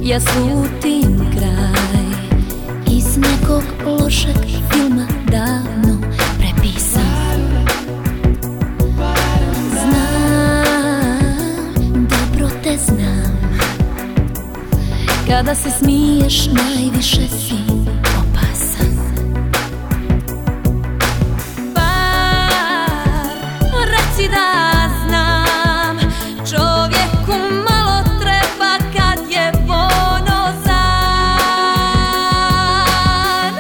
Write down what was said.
ja slutim kraj iz nekog lošeg filma davno prepisan. Znam, dobro te znam, kada se smiješ najviše si.